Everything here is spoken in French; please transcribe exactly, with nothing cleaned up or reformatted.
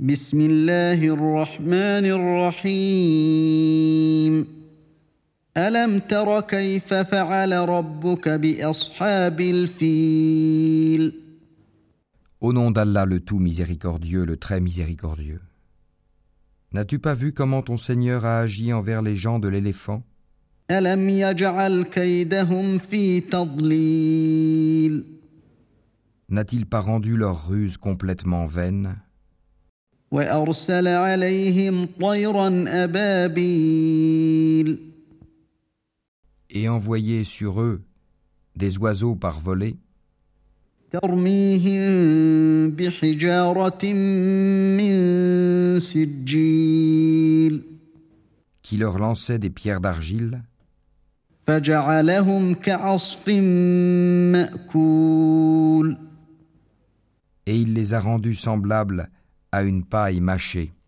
بسم الله الرحمن الرحيم ألم تر كيف فعل ربك بأصحاب الفيل Au nom d'Allah le tout miséricordieux, le très miséricordieux. N'as-tu pas vu comment ton Seigneur a agi envers les gens de l'éléphant? ألم يجعل كيدهم في تضليل N'a-t-il pas rendu leur ruse complètement vaine? وأرسل عليهم طيرا أبابيل Et envoyé sur eux des oiseaux par volée, ترميهم بحجارة من سجيل qui leur lançaient des pierres d'argile, فجعلهم كعصف مأكول et il les a rendus semblables à une paille mâchée.